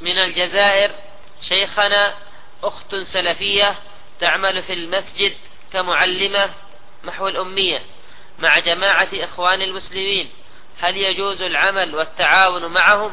من الجزائر. شيخنا أخت سلفية تعمل في المسجد كمعلمة محو الأمية مع جماعة إخوان المسلمين، هل يجوز العمل والتعاون معهم؟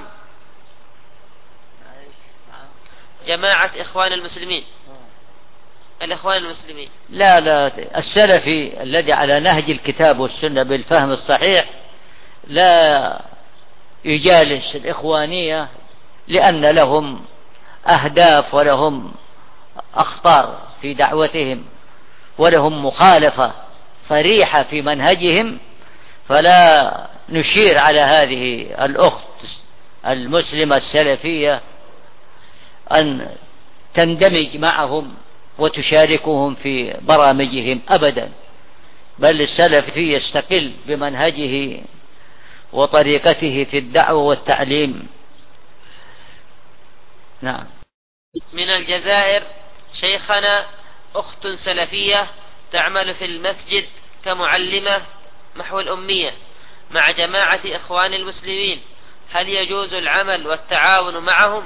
جماعة إخوان المسلمين، الإخوان المسلمين. لا، السلفي الذي على نهج الكتاب والسنة بالفهم الصحيح لا يجالس الإخوانية، لأن لهم أهداف ولهم أخطار في دعوتهم ولهم مخالفة صريحة في منهجهم، فلا نشير على هذه الأخت المسلمة السلفية أن تندمج معهم وتشاركهم في برامجهم أبدا، بل السلفي يستقل بمنهجه وطريقته في الدعوة والتعليم. نعم. من الجزائر. شيخنا أخت سلفية تعمل في المسجد كمعلمة محو الأمية مع جماعة إخوان المسلمين، هل يجوز العمل والتعاون معهم؟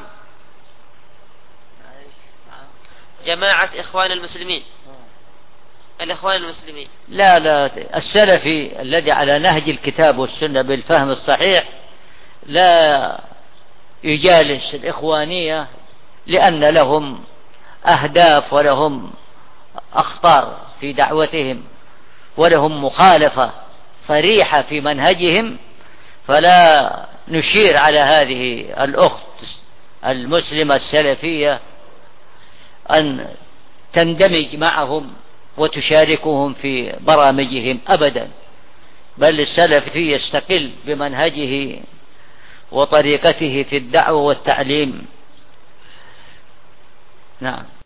جماعة إخوان المسلمين، الإخوان المسلمين. لا، السلفي الذي على نهج الكتاب والسنة بالفهم الصحيح لا يجالس الإخوانية، لأن لهم أهداف ولهم أخطار في دعوتهم ولهم مخالفة صريحة في منهجهم، فلا نشير على هذه الأخت المسلمة السلفية أن تندمج معهم وتشاركهم في برامجهم أبدا، بل السلفي يستقل بمنهجه وطريقته في الدعوة والتعليم. نعم.